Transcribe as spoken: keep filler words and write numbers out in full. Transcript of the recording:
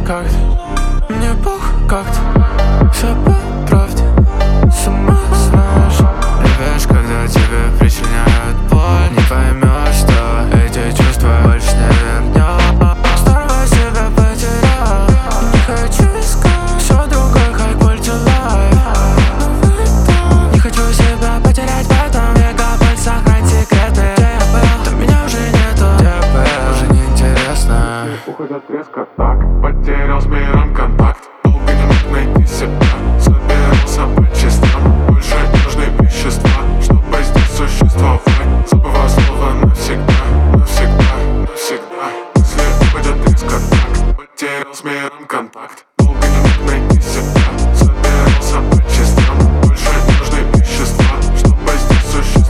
как-то, мне пох как-то, все по правде, сама знаешь. Любишь, когда тебе причиняют боль, не поймешь, что эти чувства больше не вернешь. Здорово себя потерял, не хочу искать все другое, как quality life. Не хочу себя потерять в этом века, боль сохрань секреты. Где я был, там меня уже нету, где я был, уже неинтересно. Уходят резко так, потерял с миром контакт. Долго не мог найти себя, собирался по частям. Больше не нужны вещества, чтобы здесь существовать. Забываю слово навсегда, навсегда, навсегда. Мысли уходят резко так, потерял с миром контакт. Долго не мог найти себя, собирался по частям. Больше не нужны вещества, чтобы здесь существовать.